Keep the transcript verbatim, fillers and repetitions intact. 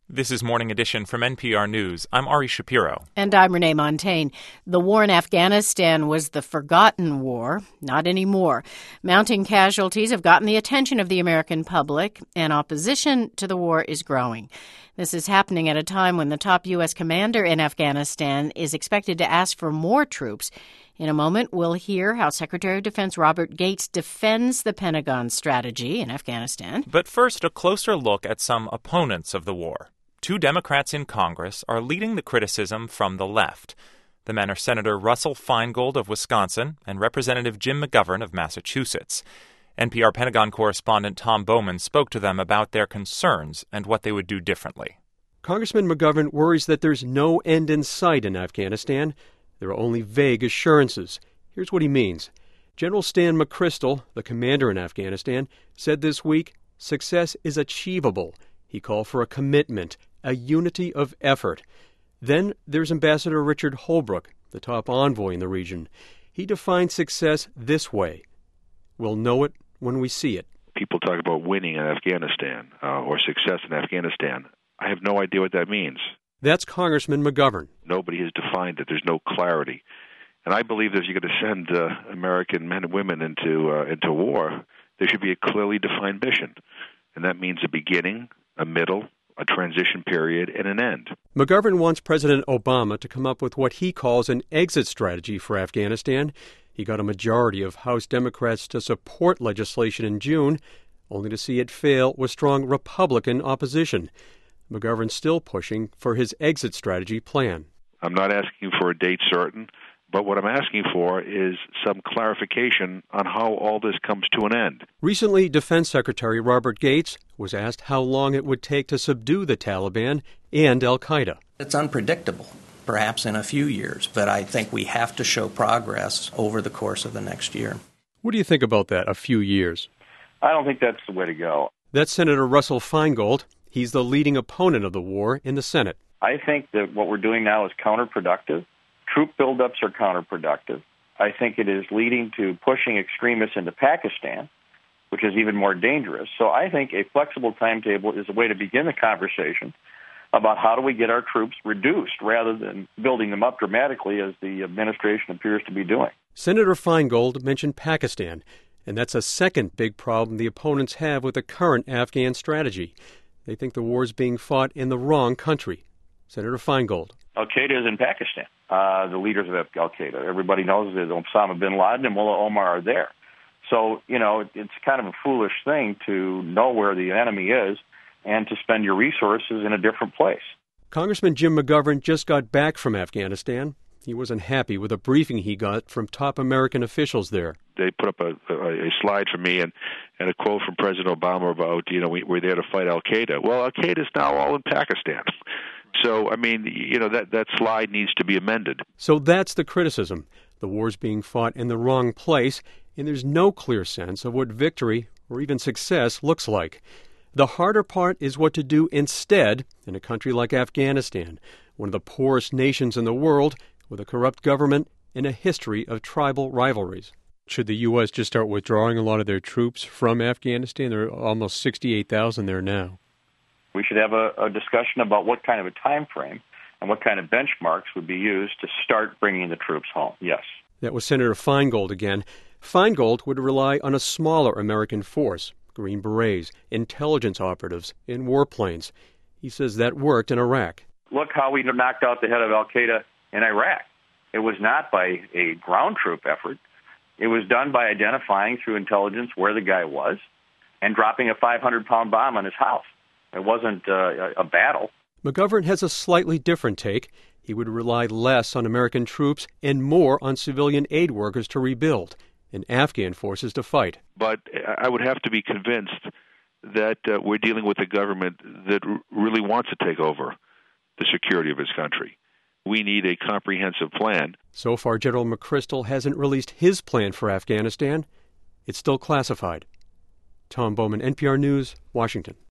This is Morning Edition from N P R News. I'm Ari Shapiro. And I'm Renee Montaigne. The war in Afghanistan was the forgotten war. Not anymore. Mounting casualties have gotten the attention of the American public, and opposition to the war is growing. This is happening at a time when the top U S commander in Afghanistan is expected to ask for more troops. In a moment, we'll hear how Secretary of Defense Robert Gates defends the Pentagon's strategy in Afghanistan. But first, a closer look at some opponents of the war. Two Democrats in Congress are leading the criticism from the left. The men are Senator Russell Feingold of Wisconsin and Representative Jim McGovern of Massachusetts. N P R Pentagon correspondent Tom Bowman spoke to them about their concerns and what they would do differently. Congressman McGovern worries that there's no end in sight in Afghanistan. There are only vague assurances. Here's what he means. General Stan McChrystal, the commander in Afghanistan, said this week success is achievable. He called for a commitment, a unity of effort. Then there's Ambassador Richard Holbrooke, the top envoy in the region. He defined success this way. We'll know it when we see it. People talk about winning in Afghanistan uh, or success in Afghanistan. I have no idea what that means. That's Congressman McGovern. Nobody has defined it. There's no clarity. And I believe that if you're going to send uh, American men and women into uh, into war, there should be a clearly defined mission. And that means a beginning, a middle, a transition period, and an end. McGovern wants President Obama to come up with what he calls an exit strategy for Afghanistan. He got a majority of House Democrats to support legislation in June, only to see it fail with strong Republican opposition. McGovern's still pushing for his exit strategy plan. I'm not asking for a date certain, but what I'm asking for is some clarification on how all this comes to an end. Recently, Defense Secretary Robert Gates was asked how long it would take to subdue the Taliban and al-Qaeda. It's unpredictable, perhaps in a few years, but I think we have to show progress over the course of the next year. What do you think about that, a few years? I don't think that's the way to go. That's Senator Russell Feingold. He's the leading opponent of the war in the Senate. I think that what we're doing now is counterproductive. Troop buildups are counterproductive. I think it is leading to pushing extremists into Pakistan, which is even more dangerous. So I think a flexible timetable is a way to begin the conversation about how do we get our troops reduced rather than building them up dramatically as the administration appears to be doing. Senator Feingold mentioned Pakistan, and that's a second big problem the opponents have with the current Afghan strategy. They think the war is being fought in the wrong country. Senator Feingold. Al-Qaeda is in Pakistan. Uh, the leaders of Al-Qaeda. Everybody knows that Osama bin Laden and Mullah Omar are there. So, you know, it's kind of a foolish thing to know where the enemy is and to spend your resources in a different place. Congressman Jim McGovern just got back from Afghanistan. He wasn't happy with a briefing he got from top American officials there. They put up a, a, a slide for me and, and a quote from President Obama about, you know, we, we're there to fight al-Qaeda. Well, al-Qaeda is now all in Pakistan. So, I mean, you know, that, that slide needs to be amended. So that's the criticism. The war's being fought in the wrong place, and there's no clear sense of what victory or even success looks like. The harder part is what to do instead in a country like Afghanistan, one of the poorest nations in the world, with a corrupt government and a history of tribal rivalries. Should the U S just start withdrawing a lot of their troops from Afghanistan? There are almost sixty-eight thousand there now. We should have a, a discussion about what kind of a time frame and what kind of benchmarks would be used to start bringing the troops home. Yes. That was Senator Feingold again. Feingold would rely on a smaller American force, Green Berets, intelligence operatives, and warplanes. He says that worked in Iraq. Look how we knocked out the head of al-Qaeda in Iraq. It was not by a ground troop effort. It was done by identifying through intelligence where the guy was and dropping a five hundred pound bomb on his house. It wasn't uh, a battle. McGovern has a slightly different take. He would rely less on American troops and more on civilian aid workers to rebuild and Afghan forces to fight. But I would have to be convinced that uh, we're dealing with a government that r- really wants to take over the security of its country. We need a comprehensive plan. So far, General McChrystal hasn't released his plan for Afghanistan. It's still classified. Tom Bowman, N P R News, Washington.